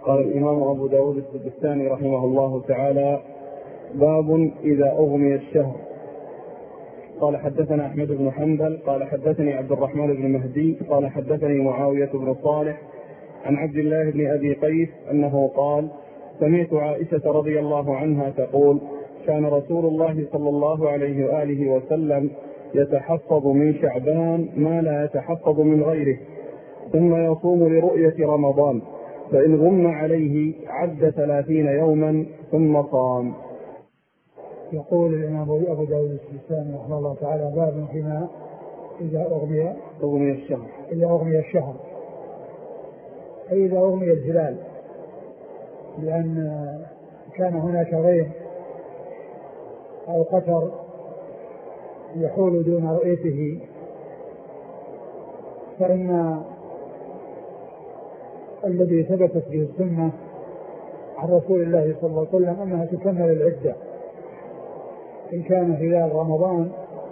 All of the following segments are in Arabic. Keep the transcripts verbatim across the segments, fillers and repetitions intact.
قال الإمام أبو داود السجستاني رحمه الله تعالى: باب إذا أغمي الشهر. قال حدثنا أحمد بن حنبل قال حدثني عبد الرحمن بن مهدي قال حدثني معاوية بن صالح عن عبد الله بن أبي قيس أنه قال: سمعت عائشة رضي الله عنها تقول: كان رسول الله صلى الله عليه وآله وسلم يتحفظ من شعبان ما لا يتحفظ من غيره، ثم يصوم لرؤية رمضان، فإن غم عليه عد ثلاثين يوما ثم صام. يقول الإمام أبو داود السجستاني رحمه الله تعالى: باب فيما إذا أغمي أغمي الشهر إذا أغمي الشهر أي إذا أغمي الهلال، لأن كان هناك غيم أو قطر يحول دون رؤيته، فإن الذي ثبتت به السنة عن رسول الله صلى الله عليه وسلم أنها تكمل العدة. إن كان هلال رمضان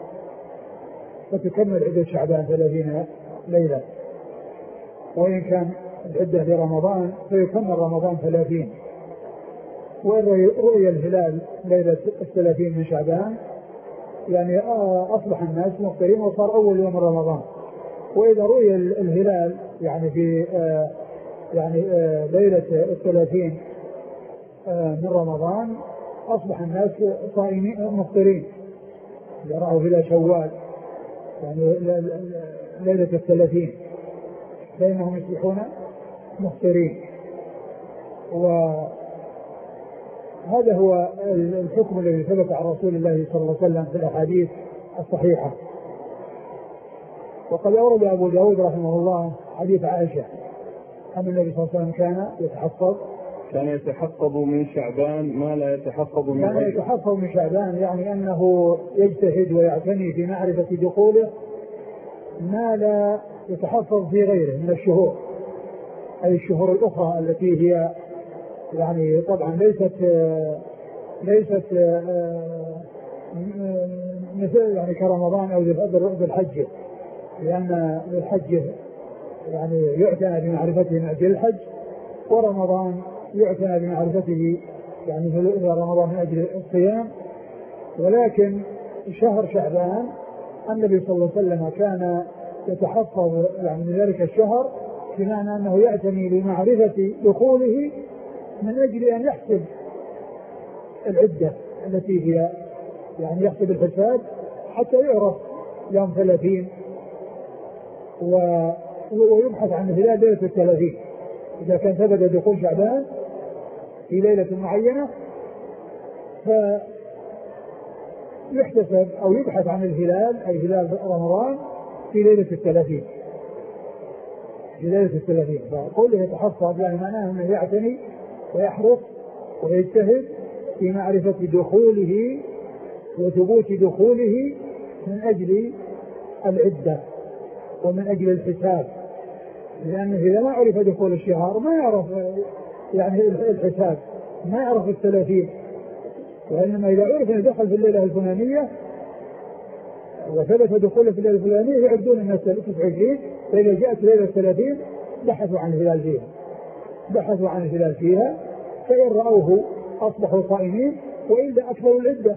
فتكمل عدة شعبان ثلاثين ليلة، وإن كان العدة لرمضان فيكمل رمضان ثلاثين. وإن رؤي الهلال ليلة الثلاثين من شعبان يعني أصبح الناس مفطرين وصار أول يوم رمضان. وإذا رؤي الهلال يعني في يعني ليلة الثلاثين من رمضان أصبح الناس صائمين مفطرين، رأوا هلال شوال يعني ليلة الثلاثين فإنهم يصبحون مفطرين. وهذا هو الحكم الذي ثبت عن رسول الله صلى الله عليه وسلم في الأحاديث الصحيحة. وقد أورد أبو داود رحمه الله حديث عائشة أن النبي صلى الله عليه وسلم كان يتحفظ كان يتحفظ من شعبان ما لا يتحفظ من غيره. كان يتحفظ من شعبان يعني أنه يجتهد ويعتني في معرفة دخوله ما لا يتحفظ في غيره من الشهور، أي الشهور الأخرى التي هي يعني طبعا ليست ليست مثل يعني كرمضان أو ذي الحج، لأن الحج يعني يعتنى بمعرفته من أجل الحج، ورمضان يعتنى بمعرفته يعني في رمضان من أجل الصيام. ولكن شهر شعبان النبي صلى الله عليه وسلم كان يتحفظ يعني من ذلك الشهر، بمعنى أنه يعتني بمعرفة دخوله من أجل أن يحسب العدة التي هي يعني يحسب الحساب حتى يعرف يوم ثلاثين، ويبحث عن هلال ليلة الثلاثين. إذا كان ثبت دخول شعبان في ليلة معينة فيحتسب أو يبحث عن الهلال أي هلال رمضان في ليلة الثلاثين في ليلة الثلاثين فقوله يتحفظ يعني معناه أنه يعتني ويحرص ويجتهد في معرفة دخوله وثبوت دخوله من أجل العدة ومن أجل الحساب، لأنه إذا ما عرف دخول الشهر ما يعرف يعني الحساب، ما يعرف الثلاثين. وإنما إذا عرف أن دخل في الليلة الفلانية وثبت دخوله في الليلة الفلانية يعدون الناس تسعة وعشرين، فإذا جاءت ليلة الثلاثين بحثوا عن الهلال فيها بحثوا عن الهلال فيها فإن رأوه أصبحوا صائمين، وإلا أكثروا العدة.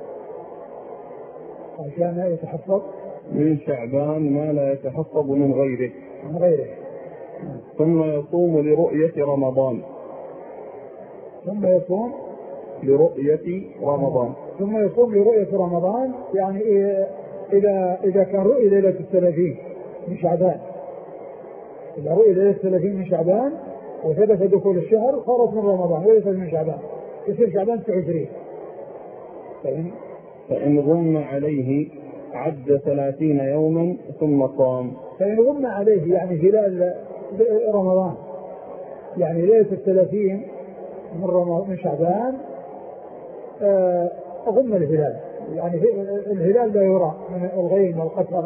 عشان يتحفظ من شعبان ما لا يتحفظ من غيره من غيره ثم يصوم لرؤية رمضان ثم يصوم لرؤية رمضان ثم يصوم لرؤية رمضان يعني إذا إذا كان رؤية ليلة الثلاثين من شعبان إذا رؤية ليلة الثلاثين من شعبان وثبت دخول الشهر صارت من رمضان وليست من شعبان، يصير شعبان تسعة وعشرين. فإن, فإن غم عليه عد ثلاثين يوما ثم صام. فإن غم عليه يعني هلال رمضان يعني ليلة الثلاثين من رمضان من شعبان آه غم الهلال، يعني الهلال لا يرى من الغيم والقطر،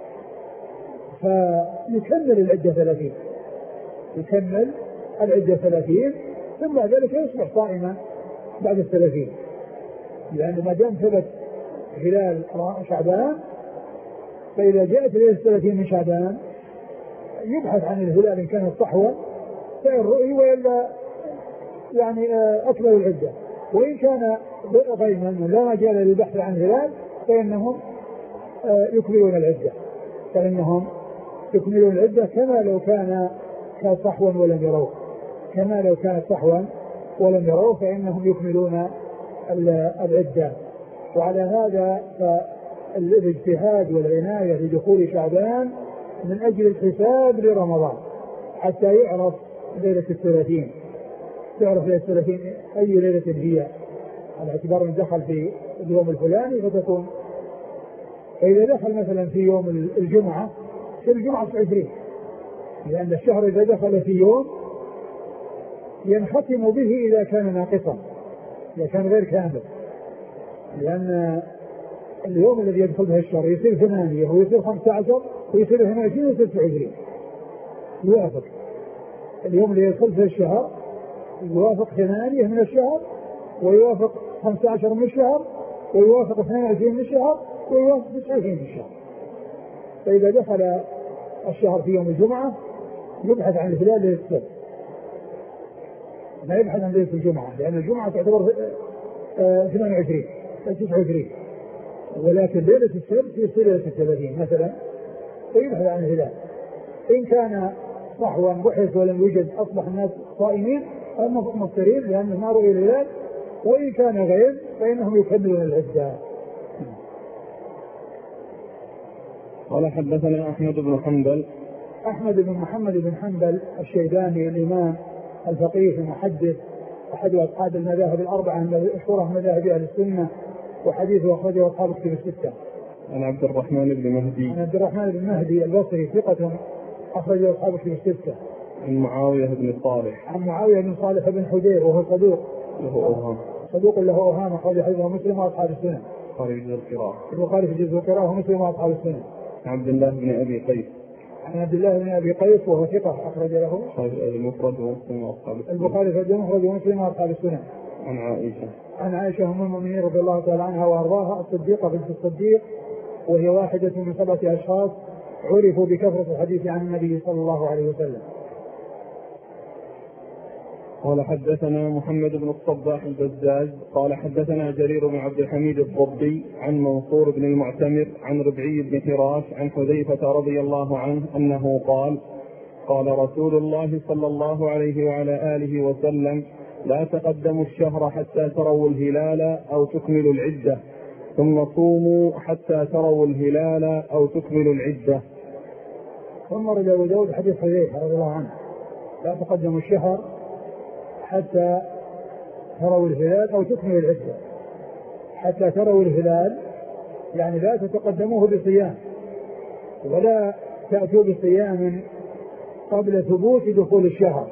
فيكمل العدة ثلاثين يكمل العدة ثلاثين ثم ذلك يصبح صائما بعد الثلاثين، لأن ما دام ثبت هلال شعبان فإذا جاءت ليلة الثلاثين من شعبان يبحث عن الهلال إن كان صحوا فإن رؤي وإلا يعني أكملوا العدة. وإن كان غيما لا مجال للبحث عن الهلال فإنهم يكملون العدة فإنهم يكملون العدة كما لو كان صحوا ولم يروه كما لو كانت صحوا ولم يروه فإنهم يكملون العدة. وعلى هذا فالاجتهاد والعناية لدخول شعبان من أجل الحساب لرمضان حتى يعرف ليلة الثلاثين تعرف ليلة الثلاثين أي ليلة هي على اعتبار أن دخل في اليوم الفلاني فتكون. فإذا دخل مثلا في يوم الجمعة في الجمعة عشرين لأن الشهر إذا دخل في يوم ينختم به إذا كان ناقصا إذا كان غير كامل لأن اليوم الذي يدخل به الشهر يصير ثمانية ويصير خمسة عشر ويصير اثنين وعشرين ويصير تسعة وعشرين يوافق اليوم اللي يدخل به الشهر يوافق ثمانية من الشهر ويوافق خمسة عشر من الشهر ويوافق اثنين وعشرين من الشهر ويوافق تسعة وعشرين من الشهر. فإذا دخل الشهر في يوم الجمعة يبحث عن الهلال ليلة السبت لا يبحث عن ليلة الجمعة لأن الجمعة تعتبر ثمانية وعشرين تسعة وعشرين ولكن ليلة السبت يصير ليلة الثلاثين مثلا فيبحث عن الهلال. إن كان صحوا بحث ولم يوجد أصبح الناس صائمين أو مفطرين لأنه ما رؤي الهلال. وإن كان غير فإنهم يكملون العدة. قال حدثنا أحمد بن حنبل أحمد بن محمد بن حنبل الشيباني الإمام الفقيه المحدث أحد أصحاب المذاهب الأربعة المشهورة مذاهب أهل السنة وحديثه أخرجه أصحاب الكتب الستة. عن عبد الرحمن بن مهدي عن عبد الرحمن بن مهدي البصري ثقة أخرجه أصحاب الكتب الستة. عن معاوية بن صالح عن معاوية بن صالح بن حدير وهو صدوق له أوهام صدوق له أوهام أخرج حديثه مسلم وأصحاب السنة البخاري في القراءة البخاري في جزء القراءة ومسلم وأصحاب السنة. عن عبد الله بن أبي قيس عن عبد الله بن أبي قيس وهو ثقة أخرج له المفرد ومسلم وأصحاب السنة البخاري في المفرد ومسلم وأصحاب السنة. عن عائشة عن عائشة أم المؤمنين رضي الله تعالى عنها وأرضاها الصديقة بنت الصديق وهي واحدة من سبعة أشخاص عرفوا بكثرة الحديث عن النبي صلى الله عليه وسلم. قال حدثنا محمد بن الصباح البزاز قال حدثنا جرير بن عبد الحميد الضبي عن منصور بن المعتمر عن ربعي بن فراش عن حذيفة رضي الله عنه أنه قال قال رسول الله صلى الله عليه وعلى آله وسلم لا تقدموا الشهر حتى تروا الهلال أو تكملوا العدة ثم صوموا حتى تروا الهلال أو تكملوا العدة. ثم رد أبو داود حديث حذيفة رضي الله عنه لا تقدموا الشهر حتى تروا الهلال أو تكملوا العدة. حتى تروا الهلال يعني لا تتقدموه بصيام ولا تأتوا بصيام قبل ثبوت دخول الشهر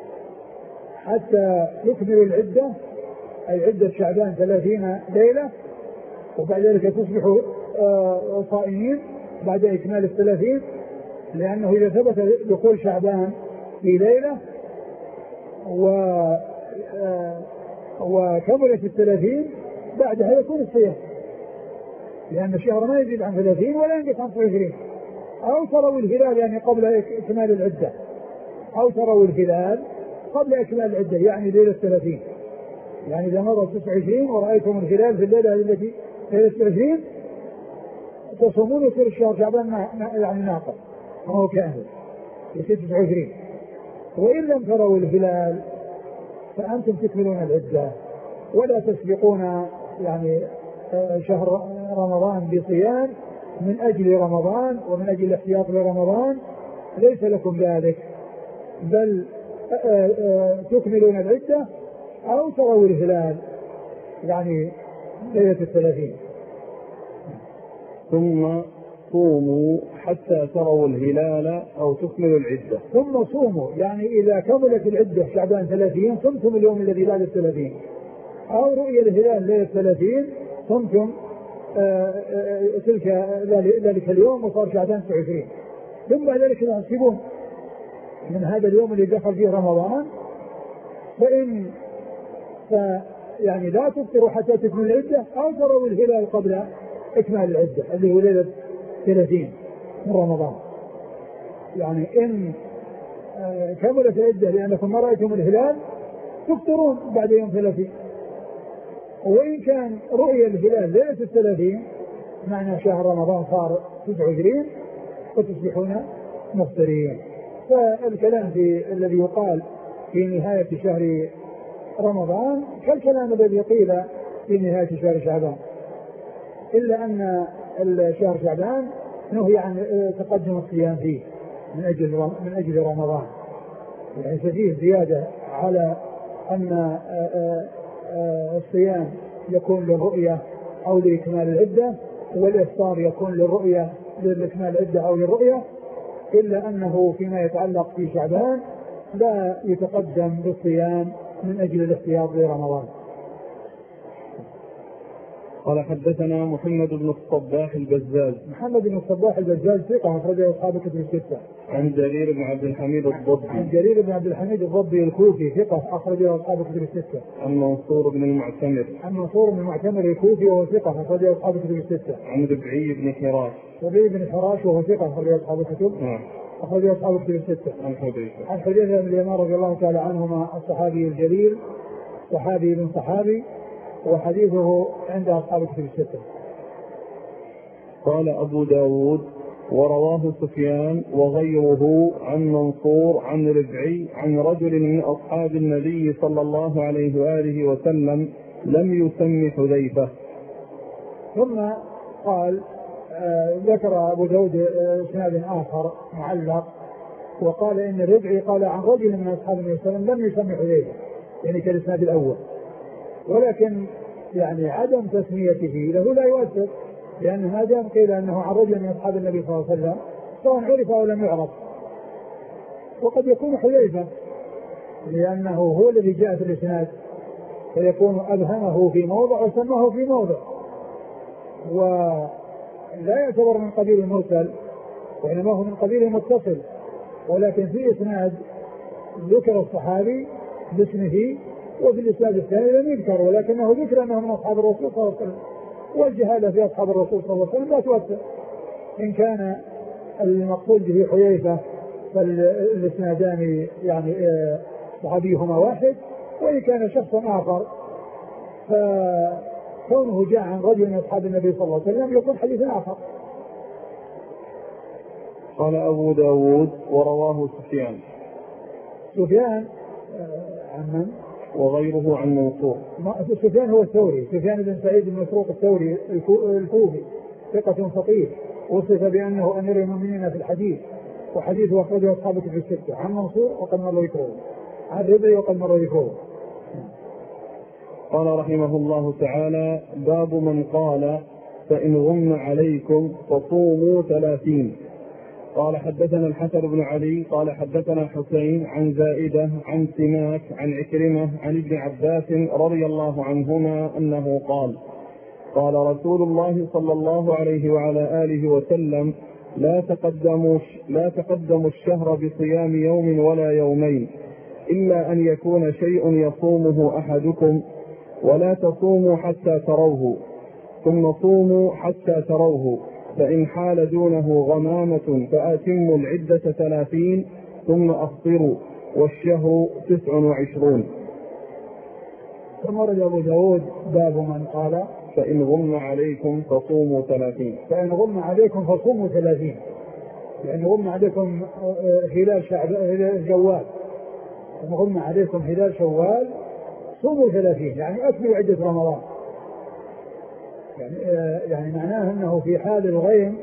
حتى تكملوا العدة أي عدة شعبان ثلاثين ليلة وبعد ذلك تصبحوا صائمين بعد إكمال الثلاثين لأنه إذا ثبت دخول شعبان في ليلة و وكملت الثلاثين بعدها يكون الصيام لأن الشهر ما يزيد عن ثلاثين ولا ينقص عن عشرين. أو تروا الهلال يعني قبل إكمال العدة أو تروا الهلال قبل إكمال العدة يعني ليلة الثلاثين يعني إذا مضى تسعة وعشرين ورأيتم الهلال في الليلة التي ليلة الثلاثين تصومون يصير الشهر شعبان يعني ناقص هو كامل يصير تسعة وعشرين. وإن لم تروا الهلال فأنتم تكملون العدة ولا تسبقون يعني شهر رمضان بصيام من أجل رمضان ومن أجل الاحتياط لرمضان ليس لكم ذلك بل تكملون العدة أو تروا الهلال يعني ليلة الثلاثين. ثم صوموا حتى تروا الهلال أو تكملوا العدة. ثم صوموا يعني إذا كملت العدة شعبان ثلاثين صمتم اليوم الذي بعد الثلاثين أو رؤية الهلال ليلة الثلاثين صمتم تلك ذلك اليوم وصار شعبان تسعة وعشرين. ثم بعد ذلك تحسبون من هذا اليوم اللي دخل فيه رمضان فإن يعني لا تفطروا حتى تكمل العدة أو تروا الهلال قبل إكمال العدة اللي هو ليلة ثلاثين من رمضان. يعني إن كملت العدة لأنكم ما رأيتم الهلال تفطرون بعد يوم ثلاثين. وإن كان رؤية الهلال ليلة الثلاثين معنى شهر رمضان صار تسعة وعشرين وتصبحون مفطرين. فالكلام في الذي يقال في نهاية شهر رمضان كالكلام الذي قيل في نهاية شهر شعبان، إلا أن شهر شعبان نهي عن تقدم الصيام فيه من أجل من أجل رمضان، يعني فيه زيادة على أن الصيام يكون للرؤية أو لإكمال العدة، والإفطار يكون للرؤية لإكمال العدة أو للرؤية، إلا أنه فيما يتعلق في شعبان لا يتقدم بالصيام من أجل الاحتياط لرمضان. قال حدثنا محمد بن الصباح البزاز. محمد بن الصباح البزاز ثقة أخرجه أصحاب الكتب الستة. عن جرير بن عبد الحميد الضبي. عن جرير بن عبد الحميد الضبي الكوفي ثقة أخرجه أصحاب الكتب الستة. عن منصور بن المعتمر. عن منصور بن المعتمر الكوفي وهو ثقة أخرجه أصحاب الكتب الستة. عن ربعي بن حراش. ربعي بن حراش وهو ثقة أخرجه أصحاب الكتب. نعم. أخرجه أصحاب الكتب الستة. عن حذيفة. عن حذيفة بن اليمان رضي الله تعالى عنهما الصحابي الجليل، صحابي بن صحابي، وحديثه عند أصحاب الكتب الستة. قال أبو داود ورواه سفيان وغيره عن منصور عن ربعي عن رجل من أصحاب النبي صلى الله عليه وآله وسلم لم يسم حذيفة. ثم قال آه ذكر أبو داود إسناد آه آخر معلق وقال إن الربعي قال عن رجل من أصحاب النبي صلى الله عليه وسلم لم يسم حذيفة، يعني كالإسناد الأول، ولكن يعني عدم تسميته له لا يؤثر، لأن ما دام قيل أنه عن رجل من أصحاب النبي صلى الله عليه وسلم سواء عرف أو لم يعرف. وقد يكون حذيفة لأنه هو الذي جاء في الإسناد فيكون أبهمه في موضع وسماه في موضع، ولا يعتبر من قبيل المرسل وإنما هو من قبيل المتصل، ولكن في إسناد ذكر الصحابي باسمه وفي الإسناد الثاني لم يذكر، ولكنه ذكر أنه من أصحاب الرسول صلى الله عليه وسلم، والجهالة في أصحاب الرسول صلى الله عليه وسلم لا تؤثر. إن كان المقصود به حذيفة فالإسنادان يعني صحابيهما واحد، وإن كان شخص آخر فكونه جاء عن رجل من أصحاب النبي صلى الله عليه وسلم يكون حديث آخر. قال أبو داود ورواه سفيان. سفيان عن من؟ وغيره عن منصور. سفيان هو الثوري، سفيان بن سعيد بن مسروق الثوري الكوفي ثقة فقيه، وصف بأنه أمير المؤمنين في الحديث، وحديثه أخرجه أصحاب الكتب الستة. عن منصور وقد مر ذكره، عن ربعي وقد مر ذكره. قال رحمه الله تعالى: باب من قال فإن غم عليكم فصوموا ثلاثين. قال حدثنا الحسن بن علي قال حدثنا حسين عن زائدة عن سماك عن عكرمة عن ابن عباس رضي الله عنهما أنه قال: قال رسول الله صلى الله عليه وعلى آله وسلم: لا تقدموا لا تقدموا الشهر بصيام يوم ولا يومين إلا أن يكون شيء يصومه أحدكم، ولا تصوموا حتى تروه، ثم صوموا حتى تروه، فإن حال دونه غمامة فأتموا العدة ثلاثين ثم أفطروا، والشهر تسع وعشرون. ثم رد أبو داود باب من قال فإن غم عليكم فصوموا ثلاثين. فإن غم عليكم فصوموا ثلاثين، يعني غم عليكم هلال شعبان جوال، إن غم عليكم هلال شوال صوموا ثلاثين، يعني أكملوا عدة رمضان. يعني, يعني معناه أنه في حال الغيم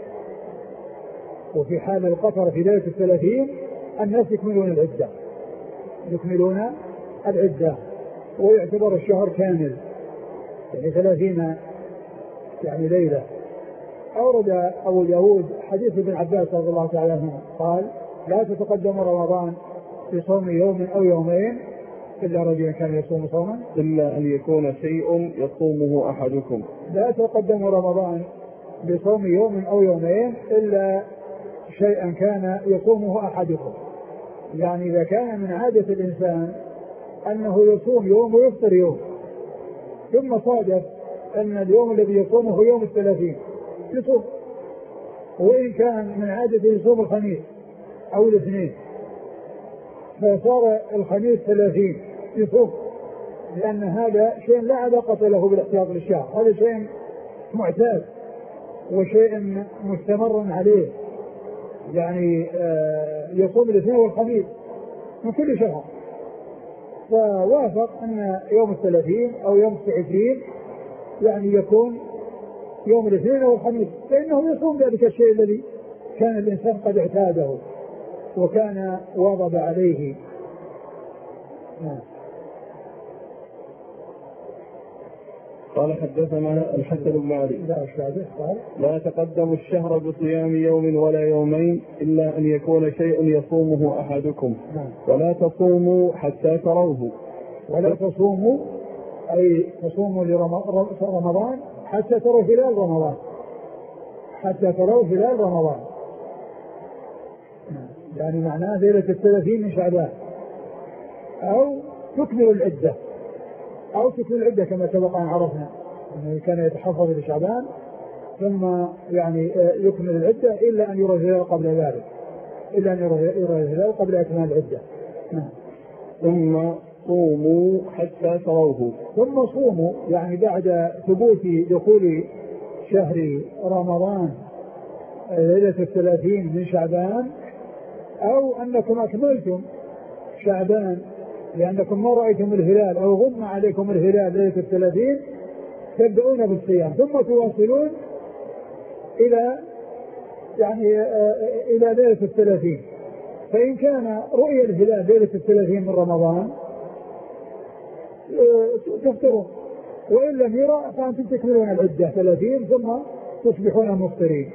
وفي حال القطر في ليلة الثلاثين الناس يكملون العدة يكملون العدة ويعتبر الشهر كامل، يعني ثلاثين يعني ليلة. أورد أبو داود حديث ابن عباس رضي الله تعالى عنه قال: لا تتقدم رمضان بصوم يوم أو يومين إلا رجل كان يصوم صوما إلا أن يكون شيء يصومه أحدكم. لا تقدم رمضان بصوم يوم أو يومين إلا شيئا كان يصومه أحدكم، يعني إذا كان من عادة الإنسان أنه يصوم يوم ويفطر يوم، ثم صادف أن اليوم الذي يصومه يوم الثلاثين يصوم، وإن كان من عادة يصوم الخميس أو الاثنين فصار الخميس ثلاثين يصوم، لأن هذا شيء لا علاقة له بالاحتياط للشهر، هذا شيء معتاد وشيء مستمر عليه، يعني يصوم الاثنين والخميس من كل شهر، فوافق أن يوم الثلاثين أو يوم العشرين يعني يكون يوم الاثنين والخميس، فإنه يصوم ذلك الشيء الذي كان الإنسان قد اعتاده وكان واظب عليه. قال حدثنا الحسن بن علي لا يتقدم الشهر بصيام يوم ولا يومين إلا أن يكون شيء يصومه أحدكم ولا تصوموا حتى تروه. ولا تصوموا أي تصوموا لرمضان حتى تروا هلال رمضان، حتى تروا هلال رمضان، يعني معناه ليلة الثلاثين من شعبان، أو تكمل العدة أو تكمل العدة كما سبق أن عرفنا أنه كان يتحفظ لشعبان ثم يعني يكمل العدة إلا أن يرى الهلال قبل ذلك، إلا أن يرى الهلال قبل إكمال العدة. ثم صوموا حتى تروه. ثم صوموا يعني بعد ثبوت دخول شهر رمضان ليلة الثلاثين من شعبان، أو أنكم أكملتم شعبان لأنكم ما رأيتم الهلال أو غم عليكم الهلال ليلة الثلاثين، تبدأون بالصيام ثم تواصلون إلى يعني إلى ليلة الثلاثين. فإن كان رؤية الهلال ليلة الثلاثين من رمضان تفطرون، وإن لم يرى فأنتم تكملون العدة ثلاثين ثم تصبحون مفطرين.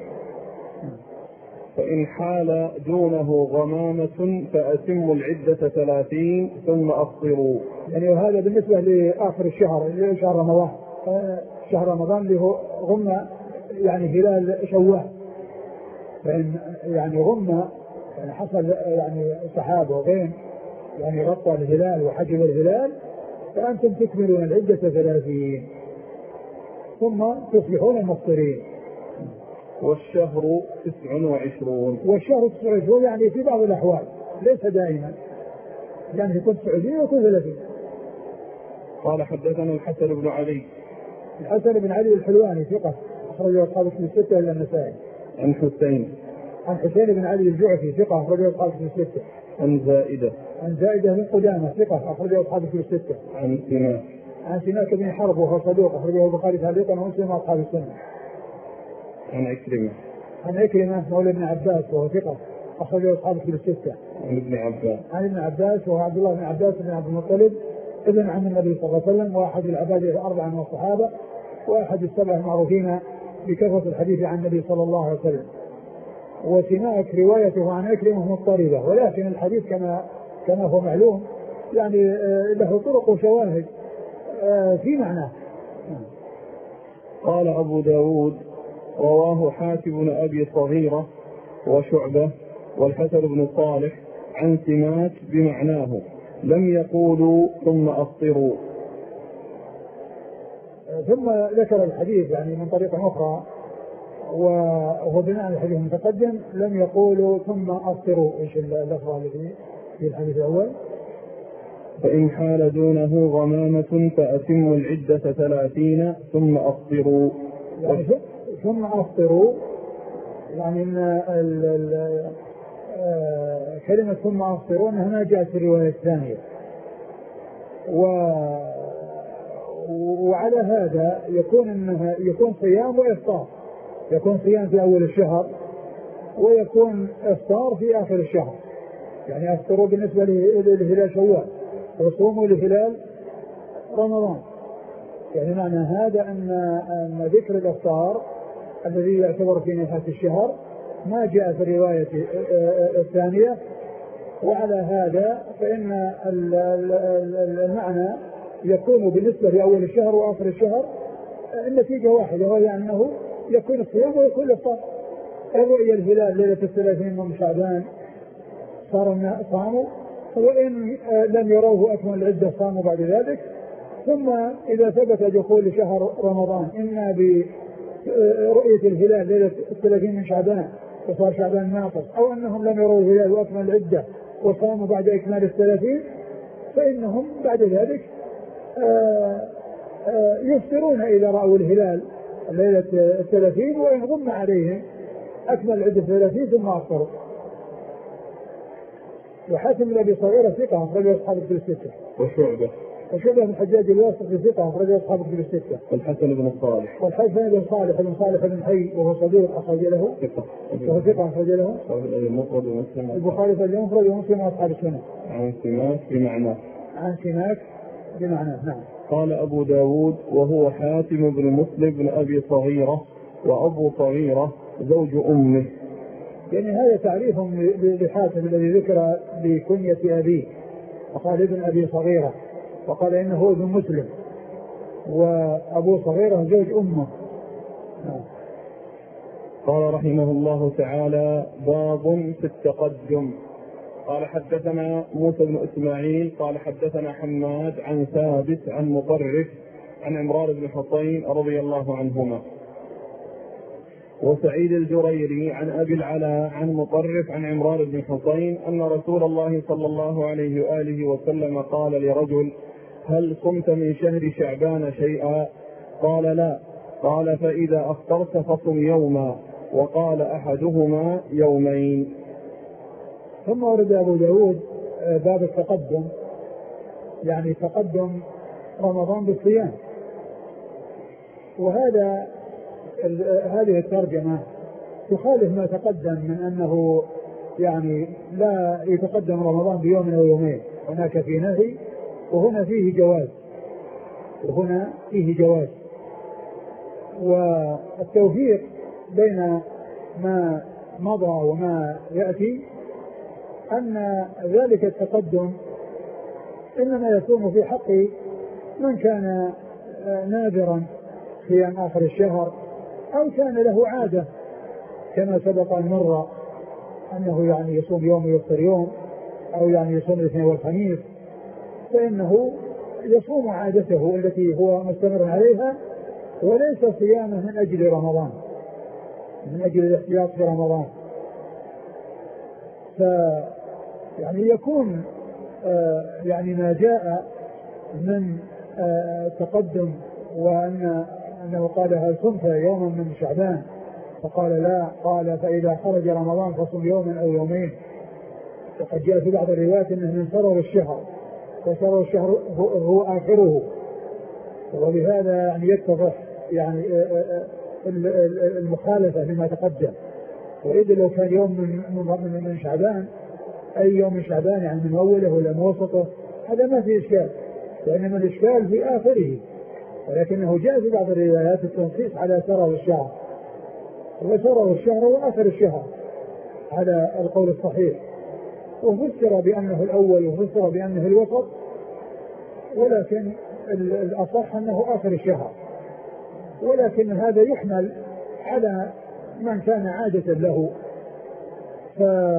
فإن حال دونه غمامة فأتموا العدة ثلاثين ثم أفطروا. يعني وهذا بالنسبة لآخر الشهر شهر رمضان، شهر رمضان اللي هو غمة يعني هلال شوال، فإن يعني غمة يعني حصل يعني سحاب وغيم يعني غطى الهلال وحجب الهلال، فأنتم تكملون العدة ثلاثين ثم تصبحون مفطرين. والشهر تسع وعشرون. والشهر تسع وعشرون يعني في بعض الأحوال ليس دائما، يعني يكون تسع وعشرين ويكون ثلاثين. قال حدثنا الحسن بن علي. الحسن بن علي الحلواني ثقة أخرجه أصحاب الكتب الستة إلا النسائي. عن حسين. عن حسين بن علي الجعفي ثقة أخرجه أصحاب الكتب الستة. عن زائدة. عن زائدة بن قدامة ثقة أخرجه أصحاب الكتب الستة. عن سماك. عن سماك بن حرب وهو صدوق أخرجه البخاري تعليقا ومسلم وأصحاب السنة. عن عكرمة. عن عكرمة مولى ابن عباس وهو ثقة أخرجه أصحاب الكتب الستة. عن ابن عباس. عن ابن عباس وهو عبد الله بن عباس بن عبد المطلب ابن عم النبي صلى الله عليه وسلم، واحد العباد الأربعة من الصحابة، واحد السبع المعروفين بكثرة الحديث عن النبي صلى الله عليه وسلم. وسماك روايته عن عكرمة مضطربة، ولكن الحديث كما كما هو معلوم يعني له طرق وشواهد في معناه. قال أبو داود رواه حاتم بن أبي صغيرة وشعبة والحسن بن صالح عن سماك بمعناه لم يقولوا ثم أفطروا. ثم ذكر الحديث يعني من طريقة أخرى وهو بناء الحديث المتقدم لم يقولوا ثم أفطروا. إيش اللفظة التي في الحديث الأول؟ فإن حال دونه غمامة فأتموا العدة ثلاثين ثم أفطروا. يعني ثم أفطروا يعني إن ال ال كلمة ثم أفطروا أنها ما جاءت في الرواية الثانية، و وعلى هذا يكون إنها يكون صيام وإفطار، يكون صيام في أول الشهر ويكون إفطار في آخر الشهر. يعني أفطروا بالنسبة لهلال شوال وصوموا لهلال رمضان. يعني معنى هذا أن أن ذكر الإفطار الذي يعتبر في نهاية الشهر ما جاء في الرواية الثانية، وعلى هذا فإن المعنى يكون بالنسبة لأول الشهر وآخر الشهر النتيجة واحدة، وهي أنه يكون الصيام ويكون الإفطار. رؤية الهلال ليلة الثلاثين من شعبان صار صاموا، وإن لم يروه أكمل العدة صاموا بعد ذلك. ثم إذا ثبت دخول شهر رمضان إما برؤية الهلال ليلة الثلاثين من شعبان وصار شعبان ناقص، أو أنهم لم يروا الهلال وأكمل العدة وصاموا بعد إكمال الثلاثين، فإنهم بعد ذلك آه آه يفطرون إذا رأوا الهلال ليلة الثلاثين، وإن غم عليهم أكمل عدة الثلاثين ثم أفطروا. وحاتم بن أبي صغيرة ثقة أخرجه أصحاب الكتب الستة. وشعبة وشعبة بن الحجاج الواسطي ثقة أخرجه أصحاب الكتب الستة. والحسن بن صالح والحسن بن صالح بن صالح بن حي وهو صديق أخرج له ثقة وهو ثقة أخرج له المفرد ومسلم البخاري في المفرد ومسلم وأصحاب السنة. عن سماك بمعناه عن سماك بمعناه. نعم. قال أبو داود وهو حاتم بن مسلم بن أبي صغيرة، وأبو صغيرة زوج أمه. يعني هذا تعريف لحاتم الذي ذكر بكنية أبيه، وقال ابن أبي صغيرة، وقال إنه هو ابن مسلم، وأبو صغيرة زوج أمه. نعم. قال رحمه الله تعالى باب في التقدم. قال حدثنا موسى بن إسماعيل قال حدثنا حماد عن ثابت عن مطرف عن عمران بن حصين رضي الله عنهما، وسعيد الجريري عن أبي العلاء عن مطرف عن عمران بن حصين أن رسول الله صلى الله عليه وآله وسلم قال لرجل هل صمت من شهر شعبان شيئا؟ قال لا. قال فإذا أفطرت فصم يوما، وقال أحدهما يومين. ثم ورد أبو داود باب التقدم، يعني تقدم رمضان بالصيام. وهذا هذه الترجمة تخالف ما تقدم من أنه يعني لا يتقدم رمضان بيوم أو يومين، هناك في نهي وهنا فيه جواز، وهنا فيه جواز. والتوفيق بين ما مضى وما يأتي أن ذلك التقدم إنما يكون في حق من كان نادرا في آخر الشهر أو كان له عادة كما سبق أن مر أنه يعني يصوم يوم ويفطر يوم، أو يعني يصوم الاثنين والخميس، فإنه يصوم عادته التي هو مستمر عليها، وليس صيامه من أجل رمضان، من أجل الاحتياط في رمضان. ف يعني يكون آه يعني ما جاء من آه تقدم، وأن أنه قال هل صمت يوما من شعبان؟ فقال لا. قال فإذا خرج رمضان فصم يوما أو يومين. وقد جاء في بعض الروايات أنه من سرر الشهر، وسرر الشهر هو آخره، ولهذا يعني يتضح يعني المخالفة لما تقدم. وإذا لو كان يوم من من شعبان أي يوم من شعبان يعني من أوله ولا من وسطه هذا ما في إشكال، وإنما الإشكال في آخره. ولكنه جاء في بعض الروايات التنصيص على سرر الشهر، وسرر الشهر وآخر الشهر على القول الصحيح، وفسر بأنه الأول وفسر بأنه الوسط، ولكن الأصح أنه آخر الشهر. ولكن هذا يحمل على من كان عادة له ف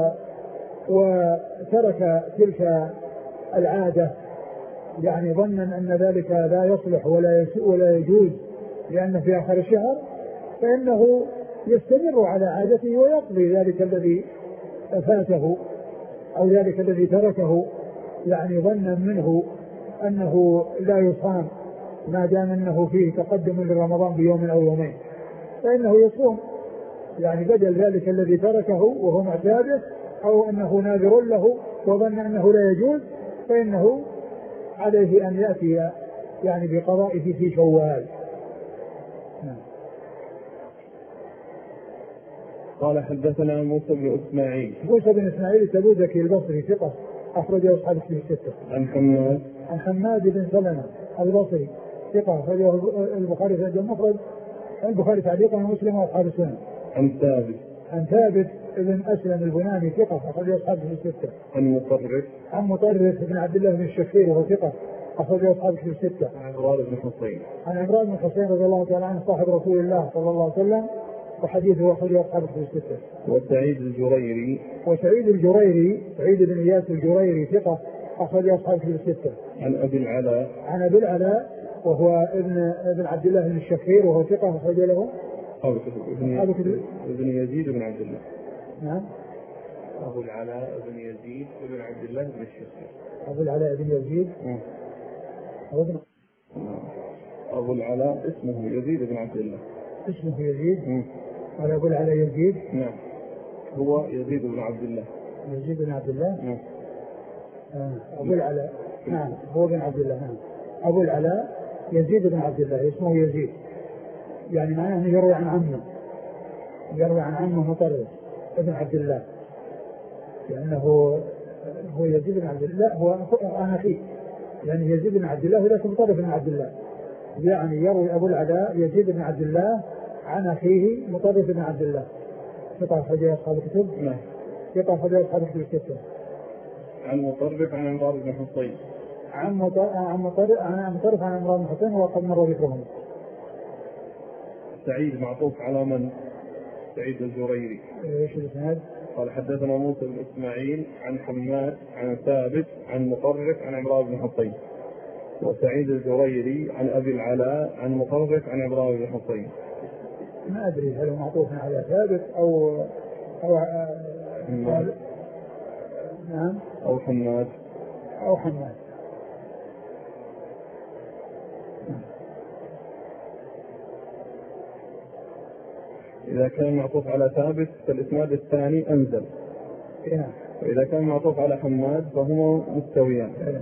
وترك تلك العادة يعني ظنا أن ذلك لا يصلح ولا ولا يجوز لأنه في آخر الشهر، فإنه يستمر على عادته ويقضي ذلك الذي فاته أو ذلك الذي تركه، يعني ظنا منه أنه لا يصام ما دام أنه فيه تقدم لرمضان بيوم أو يومين، فإنه يصوم يعني بدل ذلك الذي تركه وهو معتاده، أو أنه ناذر له وظن أنه لا يجوز، فإنه عليه أن يأتي يعني بقضائه في شوال. قال حدثنا موسى بن إسماعيل موسى بن إسماعيل التبوذكي البصري ثقة أخرجه أصحاب الكتب الستة. عن حماد عن حماد بن سلمة البصري ثقة أخرجه البخاري في المفرد، البخاري تعليقا ومسلم وأصحاب السنن. عن ثابت عن ثابت بن أسلم البناني ثقة أخرجه أصحاب الكتب الستة. عن مطرف عن مطرف بن عبد الله بن الشخير وهو ثقة أخرجه أصحاب الكتب الستة. عن عمران بن حصين عن عمران بن حصين رضي الله تعالى عنه صاحب رسول الله صلى الله عليه وسلم، وحديثه أخرجه أصحاب الكتب الستة. وسعيد الجريري وسعيد الجريري سعيد بن إياس الجريري ثقة أخرجه أصحاب الكتب الستة. عن أبي العلاء عن أبي العلاء وهو ابن ابن عبد الله بن الشخير وهو ثقة أخرج له ابن ابن يزيد بن عبد الله. نعم. أبو العلاء بن يزيد بن عبد الله بن الشخير. أبو العلاء بن يزيد. م. أبو العلاء اسمه يزيد بن عبد الله. اسمه يزيد. قال أبو العلاء يزيد. نعم هو يزيد بن عبد الله. يزيد بن عبد الله. نعم. آه. أبو العلاء نعم هو بن عبد الله. نعم أبو العلاء يزيد بن عبد الله اسمه يزيد، يعني معناه أنه يروي عن عمه، يروي عن عمه مطرف ابن عبد الله، لأنه هو يزيد بن عبد الله هو أنا أخيه، يعني يزيد بن عبد الله ولكن مطرف بن عبد الله، يعني يروي أبو العلاء يزيد بن عبد الله عن أخيه مطرف بن عبد الله. قطع حجاج أصحاب الكتب. نعم. قطع حجاج أصحاب الكتب. عن مطرف عن عمران بن حصين. عن مطرف عن مطرف عن مطرف عن عمران بن حصين وقد مر ذكرهم. سعيد معطوف على من؟ سعيد الجريري. ايش الاسناد؟ قال حدثنا موسى بن اسماعيل عن حماد عن ثابت عن مطرف عن عمران بن حصين، وسعيد الجريري عن ابي العلاء عن مطرف عن عمران بن حصين. ما ادري هل هو معطوف على ثابت او او حماد. نعم او حماد او حماد. إذا كان معطوف على ثابت فالإسناد الثاني أنزل. نعم. وإذا كان معطوف على حماد فهما مستويان. نعم.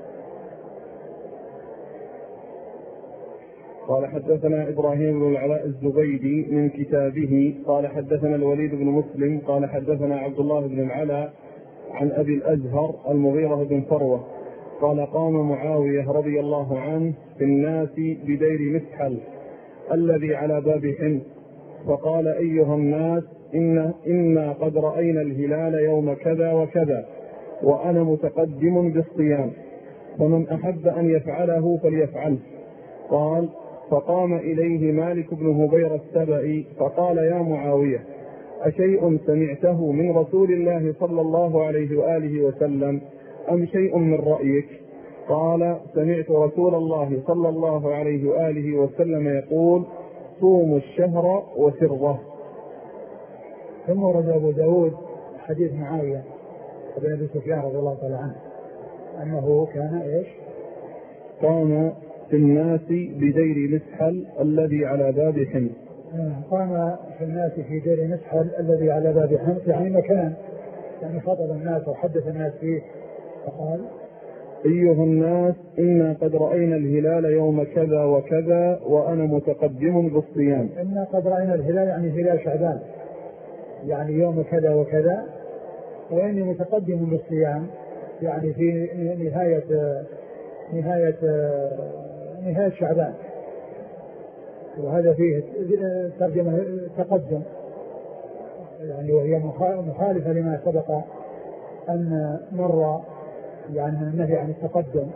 قال حدثنا إبراهيم بن العلاء الزبيدي من كتابه قال حدثنا الوليد بن مسلم قال حدثنا عبد الله بن العلاء عن أبي الأزهر المغيرة بن فروة قال قام معاوية رضي الله عنه في الناس بدير مسحل الذي على باب حمص فقال أيها الناس إن إنا قد رأينا الهلال يوم كذا وكذا وأنا متقدم بالصيام فمن أحب أن يفعله فليفعله. قال فقام إليه مالك بن هبير السبئي فقال يا معاوية أشيء سمعته من رسول الله صلى الله عليه وآله وسلم أم شيء من رأيك؟ قال سمعت رسول الله صلى الله عليه وآله وسلم يقول صوموا الشهر وسره. ثم ورد أبو داود حديث معاوية بن أبي سفيان رضي الله تعالى عنه أنه كان إيش؟ قام في الناس بدير مسحل الذي على باب حمص. قام في الناس في دير مسحل الذي على باب حمص، يعني مكان، يعني خطب الناس وحدث الناس فيه فقال أيها الناس إنا قد رأينا الهلال يوم كذا وكذا وأنا متقدم بالصيام. إنا قد رأينا الهلال يعني هلال شعبان، يعني يوم كذا وكذا وإني متقدم بالصيام، يعني في نهاية نهاية نهاية شعبان، وهذا فيه ترجمة تقدم، يعني وهي مخالفة لما سبق أن مر، يعني من النهي عن التقدم.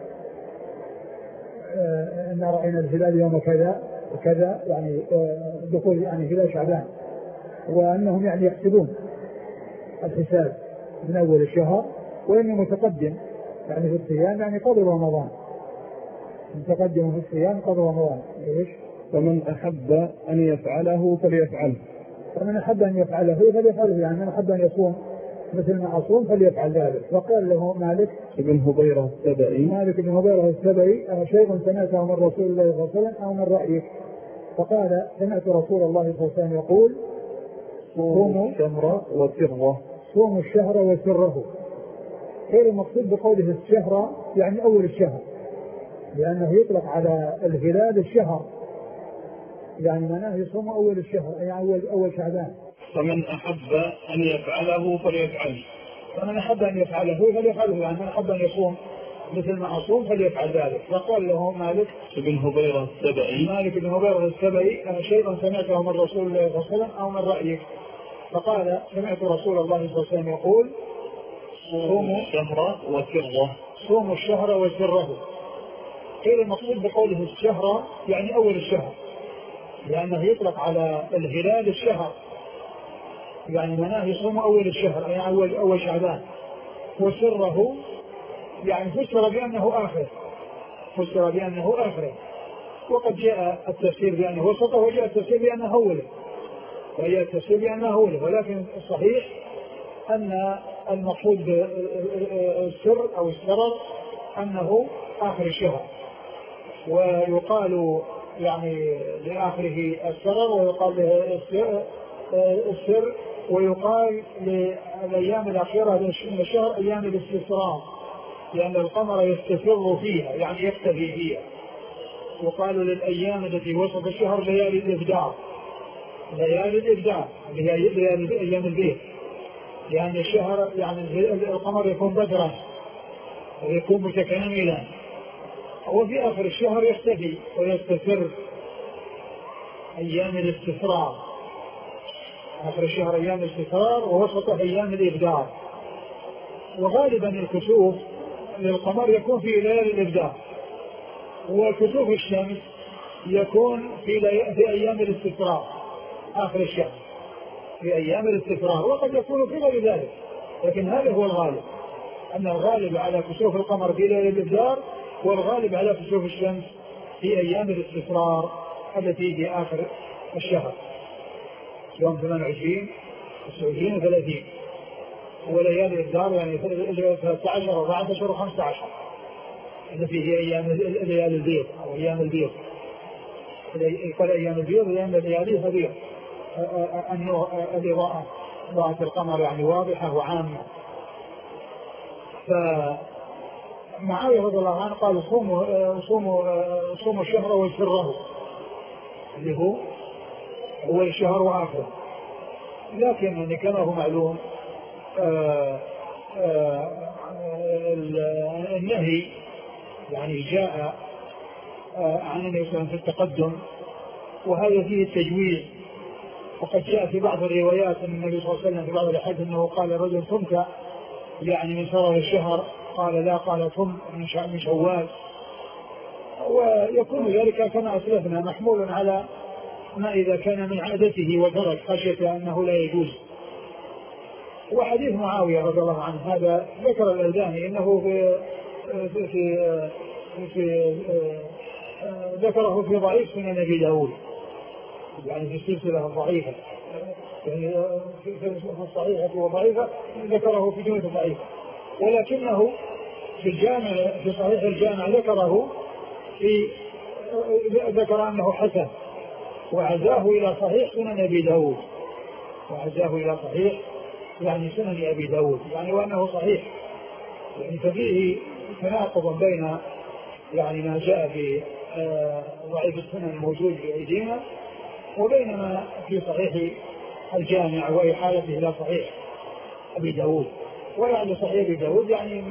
إن رأينا الهلال يوم كذا وكذا، يعني دخول يعني هلال شعبان، وأنهم يعني يحسبون الحساب من أول الشهر، وإني متقدم يعني في الصيام يعني قبل رمضان، متقدم في الصيام قبل رمضان. إيش؟ فمن أحب أن يفعله فليفعله. فمن أحب أن يفعله فليفعله، يعني من أحب أن يصوم مثل ما أصوم فليفعل ذلك. وقال له مالك بن هبيرة السبئي مالك بن هبيرة السبئي شيء سمعته من رسول الله صلى الله عليه وسلم أو من رأيك؟ فقال سمعت رسول الله صلى الله عليه وسلم يقول صوموا الشهر وسره. صوموا الشهر وسره. غير المقصود بقوله الشهر يعني أول الشهر، لأنه يطلق على الهلال الشهر، يعني معناه يصوم أول الشهر يعني أول أول شعبان. فمن أحب أن يفعله فليفعله. فمن أحب أن يفعله فليفعله، يعني من أحب أن يصوم مثل ما أصوم فليفعل ذلك. وقال له مالك بن هبيرة السبئي مالك بن هبيرة السبئي شيء سمعته من رسول الله صلى الله عليه وسلم أو من رأيك؟ فقال سمعت رسول الله صلى الله عليه وسلم يقول صوموا الشهر وسره. صوموا الشهر وسره. غير المقصود بقوله الشهر يعني أول الشهر، لأنه يطلق على الهلال الشهر، يعني مناه يصوم أول الشهر يعني أول أول شعبان. وسره يعني فسر بأنه آخر، فسر بأنه آخر. وقد جاء التفسير بأنه وسطه، وجاء التفسير بأنه أوله، وجاء التفسير بأنه أوله، ولكن الصحيح أن المقصود بالسر أو السرر أنه آخر الشهر. ويقال يعني لآخره السرر ويقال له السر، ويقال للأيام الأخيرة من الشهر أيام الاستسرار، لأن القمر يستسر فيها يعني يختفي فيها. وقال للأيام التي وسط الشهر ليالي الإبدار، ليالي الإبدار اللي هي ليالي أيام البيت، لأن الشهر يعني القمر يكون بدرا ويكون متكاملا، وفي آخر الشهر يختفي ويستسر، أيام الاستسرار، آخر الشهر أيام الاستسرار ووسط أيام الإبدار. وغالبا الكسوف للقمر يكون في ليالي الإبدار، وكسوف الشمس يكون في, في أيام الاستسرار آخر الشهر، في أيام الاستسرار، وقد يكون في غير ذلك، لكن هذا هو الغالب، أن الغالب على كسوف القمر في ليالي الإبدار، والغالب على كسوف الشمس في أيام الاستسرار التي في آخر الشهر، يوم ثمانية وعشرين وتسعين وثلاثين، وليالي الإبدار يعني ثلاثة عشر وأربعة عشر وخمسة عشر التي هي أيام ليالي البيض أو أيام البيض، يقول أيام البيض لأن لياليها البيض، أنه الإضاءة إضاءة القمر يعني واضحة وعامة. فمعاوية رضي الله عنه قال صوموا صوموا صوموا الشهر وسره اللي هو هو الشهر وآخره، لكن يعني كما هو معلوم آآ آآ النهي يعني جاء عن النبي صلى الله عليه وسلم في التقدم، وهذا فيه التجويز. وقد جاء في بعض الروايات أن النبي صلى الله عليه وسلم في بعض الأحاديث أنه قال رجل صمت يعني من شهر الشهر، قال لا، قال صم من شوال. ويكون ذلك كما أسلفنا محمول على ما إذا كان من عادته وترك خشية أنه لا يجوز. وحديث معاوية رضي الله عنه هذا ذكر الألباني إنه في في في, في ذكره في ضعيف سنن أبي داود، يعني في السلسلة الضعيفة، يعني في الصحيحة وضعيفة ذكره في جملة ضعيفة، ولكنه في الجامع في صحيح الجامع ذكره في ذكر أنه حسن، وعزاه إلى صحيح سنن أبي داود، وعزاه إلى صحيح يعني سنن أبي داود، يعني وأنه صحيح، يعني ففيه تناقض بين يعني ما جاء في ضعيف السنن الموجود في أيدينا وبين ما في صحيح الجامع وإحالته إلى صحيح أبي داود. ويعني صحيح أبي داود يعني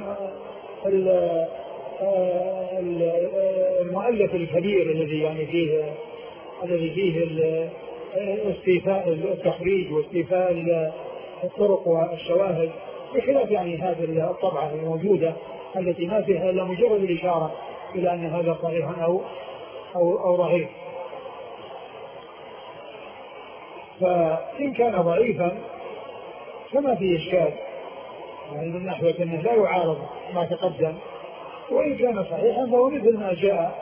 المؤلف الكبير الذي يعني فيه الذي فيه استيفاء التخريج واستيفاء الطرق والشواهد، بخلاف يعني هذه الطبعة الموجودة التي ما فيها إلا مجرد الإشارة إلى أن هذا صحيح أو أو أو ضعيف. فإن كان ضعيفا فما فيه إشكال، يعني من ناحية أنه لا يعارض ما تقدم، وإن كان صحيحا فهو مثل ما جاء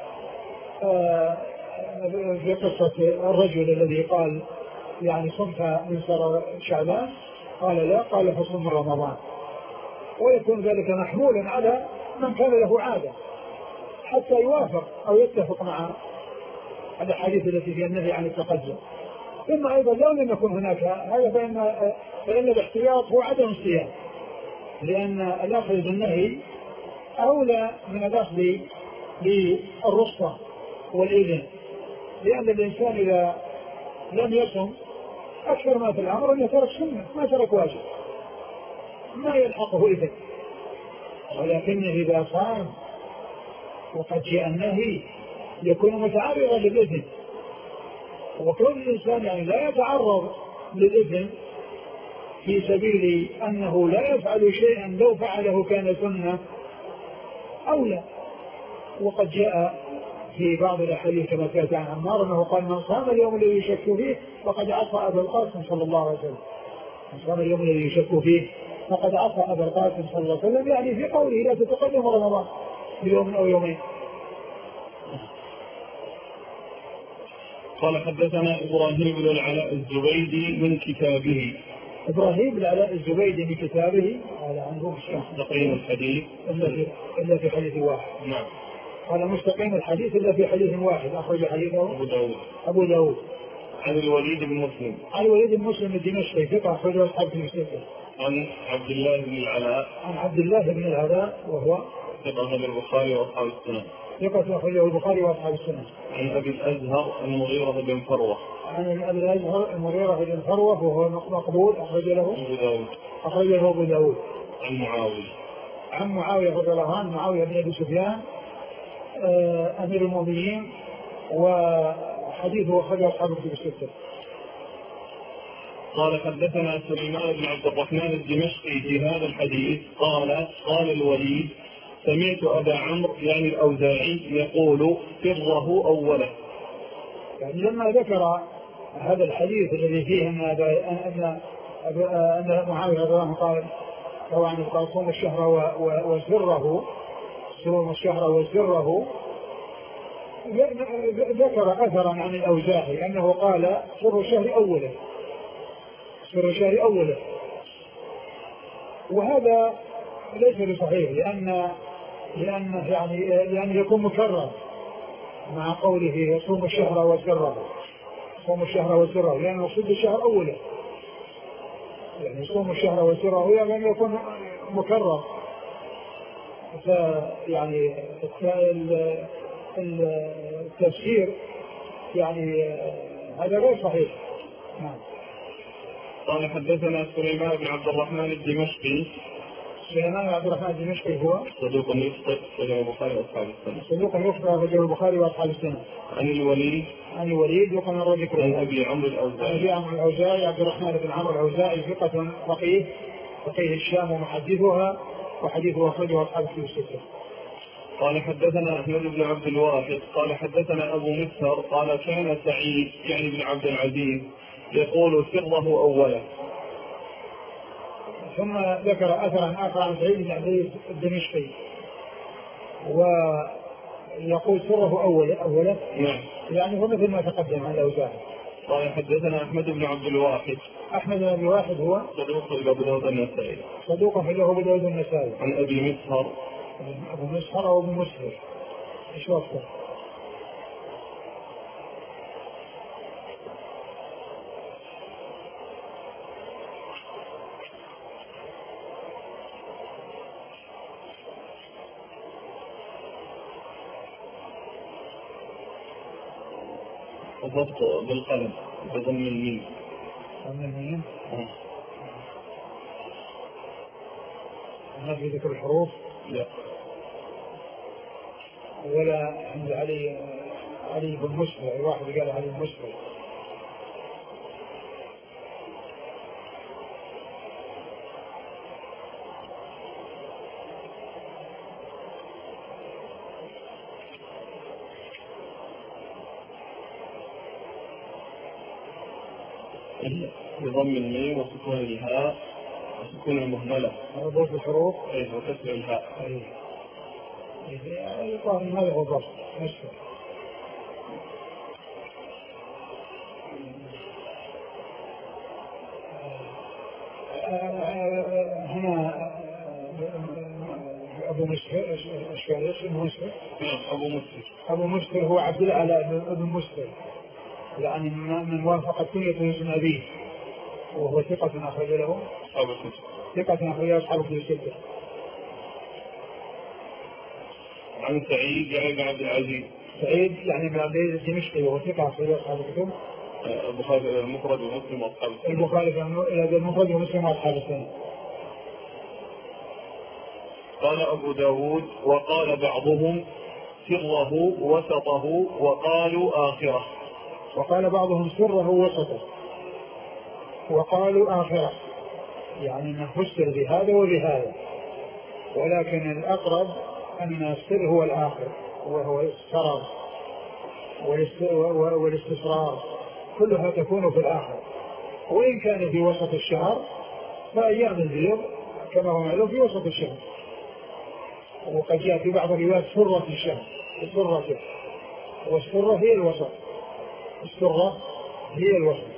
في قصة الرجل الذي قال يعني صمت من سر شعبان، قال لا، قال فصم من رمضان، ويكون ذلك محمولا على من كان له عادة حتى يوافق أو يتفق مع الأحاديث التي فيها النهي عن التقدم. ثم أيضا لو لم يكن هناك هذا فإن, فإن الاحتياط هو عدم الصيام، لأن الأخذ بالنهي أولى من الأخذ بالرخصة والإذن، لأن الإنسان إذا لم يصم أكثر ما في الأمر أن يترك سنة، ما ترك واجب، ما يلحقه إذن. ولكن إذا صام وقد جاء النهي يكون متعرضا للإذن، وكل الإنسان يعني لا يتعرض للإذن في سبيل أنه لا يفعل شيئا لو فعله كان سنة أو لا. وقد جاء في بعض الأحاديث كما كانت عن عمار أنه قال من صام اليوم الذي يشك فيه فقد عصى أبا القاسم صلى الله عليه وسلم، من صام اليوم الذي يشك فيه فقد عصى أبا القاسم صلى الله عليه وسلم، يعني في قوله لا تتقدم رمضان بيوم أو يومين. قال حدثنا إبراهيم بن العلاء الزبيدي من كتابه. إبراهيم بن العلاء الزبيدي من كتابه على عنه تقريب الحديث إلا في حديث واحد. نعم. قال مستقيم الحديث إلا في حديث واحد أخرج حديثه أبو داود أبو داود عن الوليد بن مسلم عن الوليد بن مسلم الدمشقي ثقة أخرجه أصحاب الكتب الستة. عن عبد الله بن العلاء عن عبد الله بن العلاء وهو ثقة أخرجه البخاري وأصحاب السنن. ثقة أخرجه البخاري وأصحاب السنن. عن أبي الأزهر المغيرة بن فروة عن أبي الأزهر المغيرة بن فروة وهو مقبول أخرج له أبو داود أخرج له أبو داود. عن معاوية عن معاوية رضي الله عنه معاوية بن أبي سفيان أمير المؤمنين وحديثه أخرجه أصحاب الكتب الستة. قال حدثنا سليمان بن عبد الرحمن الدمشقي في هذا الحديث قال قال الوليد سمعت أبا عمرو يعني الأوزاعي يقول سره أوله. يعني لما ذكر هذا الحديث الذي فيه أن أن أن معاوية رضي الله عنه قال طبعا قال صوم الشهر وسره صوم الشهر وسره ذكر أثرا عن الأوزاعي أنه قال سر الشهر أوله سر الشهر أوله، وهذا ليس بصحيح لأن لأن يعني لأن يكون مكرر مع قوله يصوم الشهر وسره صوم الشهر وسره لأن المقصود الشهر أوله يعني يصوم الشهر وسره يعني يكون مكرر فيعني التفسير يعني هذا غير صحيح. نعم. قال حدثنا سليمان بن عبد الرحمن الدمشقي. سليمان بن عبد الرحمن الدمشقي هو صدوق يخطئ أخرجه البخاري وأصحاب السنة. صدوق يخطئ أخرجه البخاري وأصحاب السنة. عن الوليد عن الوليد وكان الرجل عن أبي عمرو الأوزاعي. عن أبي عمرو الأوزاعي عبد الرحمن بن عمرو الأوزاعي ثقة فقيه فقيه الشام ومحدثها وحديثه أخرجه أصحاب الكتب الستة. قال حدثنا أحمد بن عبد الواحد قال حدثنا أبو مسهر قال كان سعيد يعني بن عبد العزيز يقول سره أولا. ثم ذكر أثرا آخر عن سعيد بن عبد الدمشقي ويقول سره أولا أولا نعم يعني هو مثل ما تقدم عن الأوزاعي. قال حدثنا أحمد بن عبد الواحد. أحمد بن عبد الواحد هو صدوق أبو داود النسائي. صدوق أخرجه أبو داود النسائي. عن أبي مسهر أبو مسهر أو أبو مسهر إيش وصفه؟ الضبط بالقلم بضم الميم. ضم الميم. ما في ذكر الحروف؟ لا. ولا عند علي علي بن مسهر واحد قال علي بن مسهر. بضم الميم وسكون الهاء وسكون المهملة. ضبط الحروف. ايه وكسر الهاء. ايه. يقال هذا هو الضبط. نشفه. هنا أبو مسهر إيش قال إيش أبو مسهر؟ أبو مسهر. أبو مسهر هو عبد الأعلى بن مسهر يعني من وافق كنيته اسم أبيه وهو ثقة أخرج له أصحاب الكتب. ثقة أخرج له أصحاب الكتب الستة. عن سعيد يعني بن عبد العزيز. سعيد يعني بن عبد العزيز الدمشقي وهو ثقة أخرج له أصحاب الكتب. البخاري المفرد ومسلم وأصحاب السنة. البخاري المفرد ومسلم وأصحاب السنة. قال أبو داود وقال بعضهم سره وسطه وقالوا آخره. وقال بعضهم سره وسطه وقالوا آخره يعني نفسر بهذا وبهذا ولكن الأقرب أن السر هو الآخر وهو السرر والاستسرار كلها تكون في الآخر وإن كان في وسط الشهر فأيام البيض كما هو معلوم في وسط الشهر وقد جاء في بعض الروايات سرة الشهر السرة والسرة هي الوسط السرة هي الوسط